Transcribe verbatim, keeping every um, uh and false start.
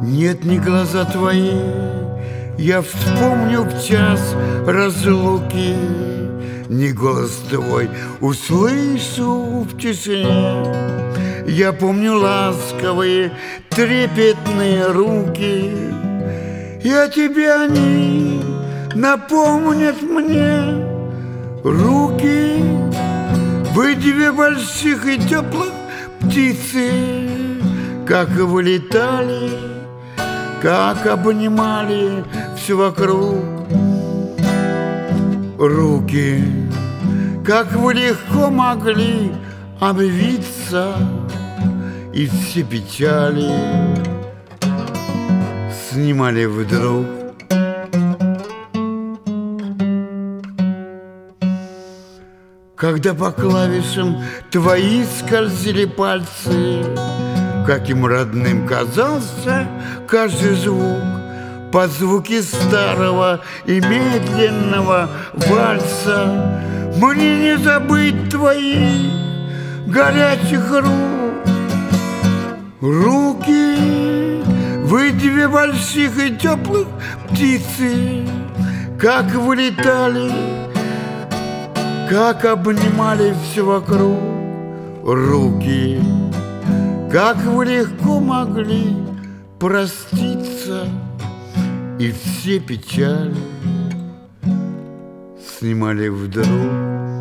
Нет, не глаза твои, я вспомню в час разлуки, не голос твой услышу в тишине. Я помню ласковые трепетные руки, и о тебе они напомнят мне. Руки, вы две больших и теплых птицы, как вылетали, как обнимали все вокруг. Руки, как вы легко могли обвиться, и все печали снимали вдруг. Когда по клавишам твои скользили пальцы, каким родным казался каждый звук, по звуке старого и медленного вальса. Мне не забыть твоих горячих рук. Руки, вы две больших и теплых птицы, как вылетали, как обнимали все вокруг. Руки, как вы легко могли проститься, и все печали снимали вдруг.